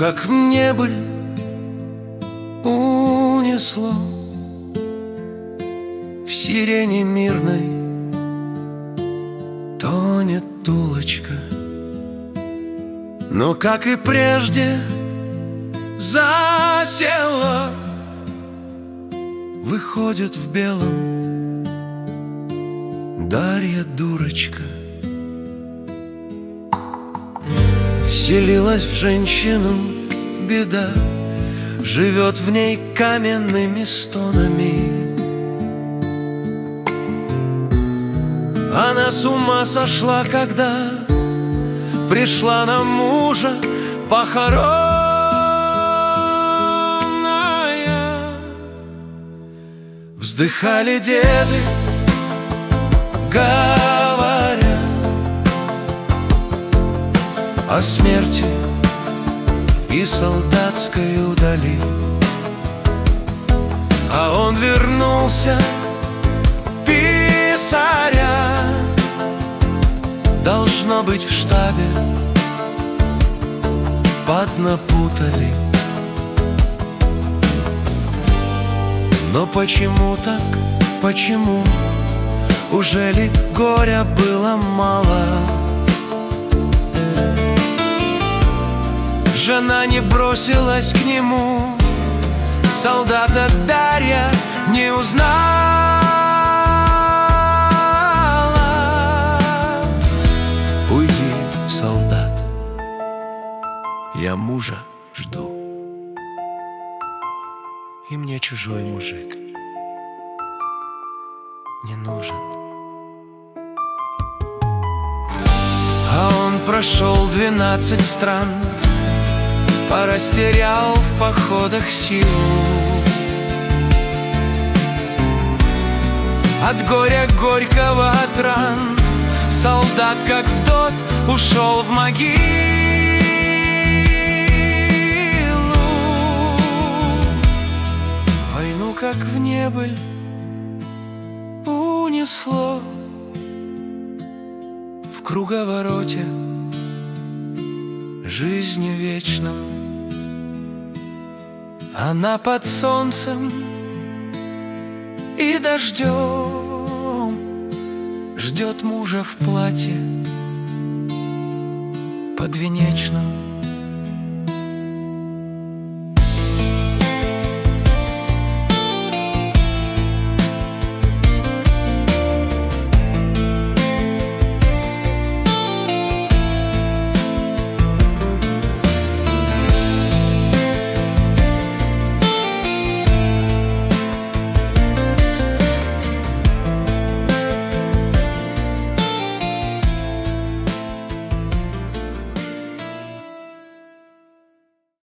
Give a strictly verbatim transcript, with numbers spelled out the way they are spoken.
как в небыль унесло. В сирене мирной тонет тулочка, но, как и прежде, засела. Выходит в белом Дарья дурочка. Вселилась в женщину беда, живет в ней каменными стонами. Она с ума сошла, когда пришла на мужа похоронная. Вздыхали деды, говоря о смерти и солдатской удали. А он вернулся писаря, должно быть, в штабе поднапутали. Но почему так, почему? Уже ли горя было мало? Жена не бросилась к нему, солдата Дарья не узнала. Уйди, солдат, я мужа жду, и мне чужой мужик не нужен. А он прошел двенадцать стран, порастерял в походах силу. От горя горького, от ран, солдат, как в тот, ушел в могилу. Войну, как в небыль, унесло. В круговороте жизни вечном она под солнцем и дождем ждет мужа в платье подвенечном.